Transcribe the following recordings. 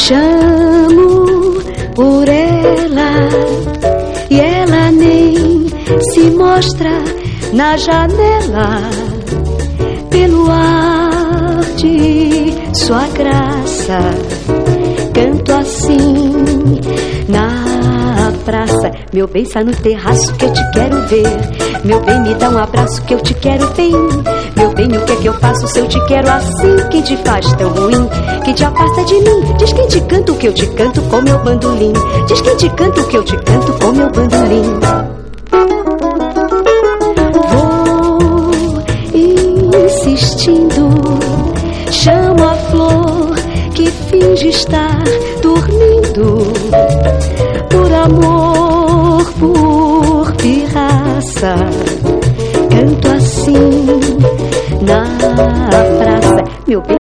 Chamo por ela e ela nem se mostra na janela. Pelo ar de sua graça, canto assim na praça. Meu bem, sai no terraço que eu te quero ver. Meu bem, me dá um abraço que eu te quero bem. Meu bem, o que é que eu faço se eu te quero assim? Quem te faz tão ruim? Quem te afasta de mim? Diz quem te canta o que eu te canto com meu bandolim. Diz quem te canta o que eu te canto com meu bandolim. Vou insistindo, chamo a flor que finge estar dormindo. Por amor, por pirraça, canto assim na praça. Meu bem.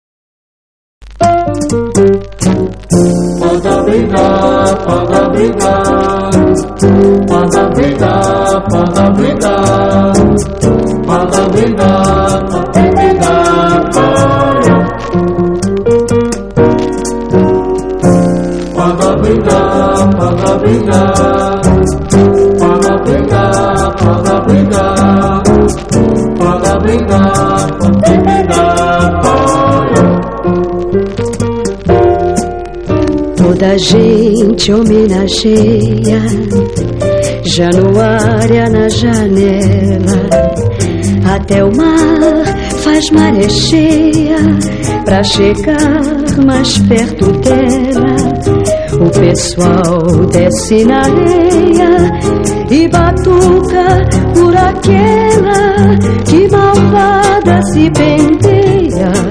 Pode brigar, pode brigar. Pode brigar, pode brigar. Pode brigar, pode brigar. Pode brigar, pode brigar. Pode brigar, pode brigar. Pode brigar, pode brigar. Toda a gente homenageia Januária na janela. Até o mar faz maré cheia pra chegar mais perto dela. O pessoal desce na areia e batuca por aquela que malvada se penteia.